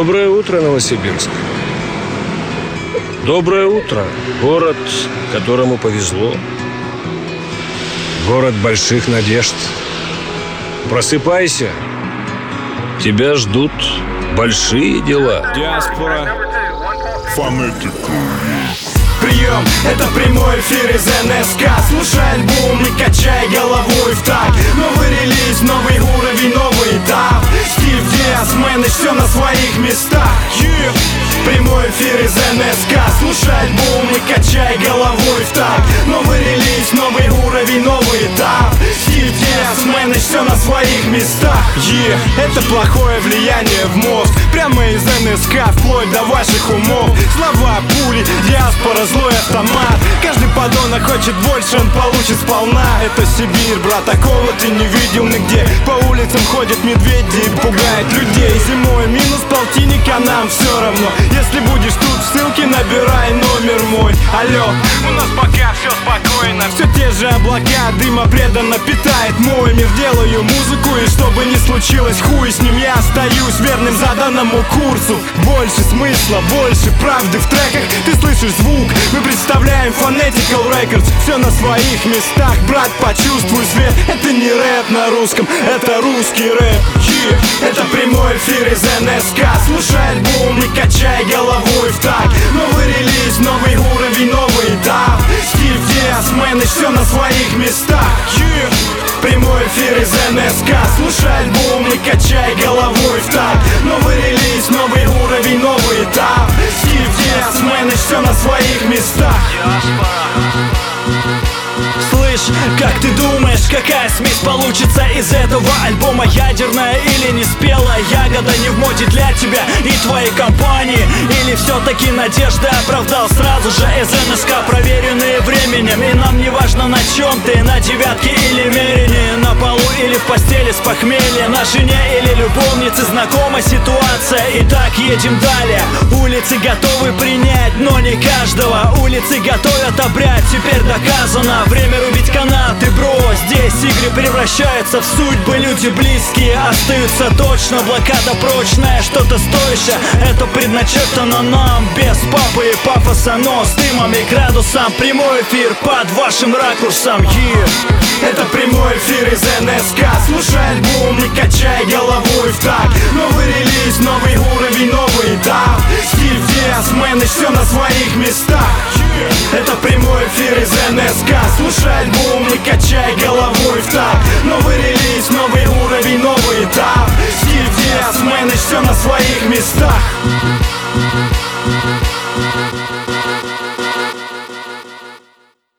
Доброе утро, Новосибирск. Доброе утро, город, которому повезло. Город больших надежд. Просыпайся. Тебя ждут большие дела. Диаспора. Фонетик. Прием, это прямой эфир из НСК. Слушай альбом и качай головой в такт. Новый релиз, новый уровень, новый этап. Стив Диас, мэн, и все на своих местах. Прямой эфир из НСК. Слушай альбом и качай головой в такт. Новый релиз, новый уровень, новый этап. Стив Диас, мэн, и все на своих местах. Это плохое влияние в мозг. Прямо из НСК, вплоть до ваших умов. Слова, пули, диаспора, злой автомат. Каждый подонок хочет больше, он получит сполна. Это Сибирь, брат, такого ты не видел нигде. По улицам ходят медведи и пугают людей. Зимой минус полтинник, а нам все равно. Если будешь тут в ссылке, набирай номер мой. Алло, у нас пока все спокойно. Все те же облака, дыма преданно питает мой мир. Делаю музыку, и что бы ни случилось, хуй с ним, я остаюсь верным заданному курсу. Больше смысла, больше правды в треках. Ты слышишь звук, мы представляем Phonetical Records. Все на своих местах, брат, почувствуй свет. Это не рэп на русском, это русский рэп. Это прямой эфир из НСК. Слушай альбом и качай головой в такт. Новый релиз, новый уровень, новый этап. Стив Диас, мэн, и все на своих местах. Прямой эфир из НСК. Слушай альбом и качай головой в такт. Новый релиз, новый уровень, новый этап. Стив Диас, мэн, и все на своих местах. Слышь, как ты думаешь, какая смесь получится из этого альбома? Ядерная или неспелая ягода? Не в моде для тебя и твоей компании? Или все-таки надежда оправдал сразу же из НСК, проверенные временем? И нам не важно, на чем ты, на девятке или мерине, на полу или в постели с похмелья, на жене или любовнице знакома ситуация. Итак, едем далее. Улицы готовы принять, но не каждого. Улицы готовят обряд, теперь доказано. Время рубить канаты, бро. Здесь игры превращаются в судьбы. Люди близкие остаются точно. Блокада прочная, что-то стоящее. Это предначертано нам, без папы и пафоса, но с дымом и градусом. Прямой эфир под вашим ракурсом. Это прямой эфир из НСК. Слушай альбом и качай головой в такт. Новый релиз, новый уровень, новый этап. Стив Диас, мэн, и все на своих местах. Это прямой эфир из НСК. Слушай альбом и качай головой в такт.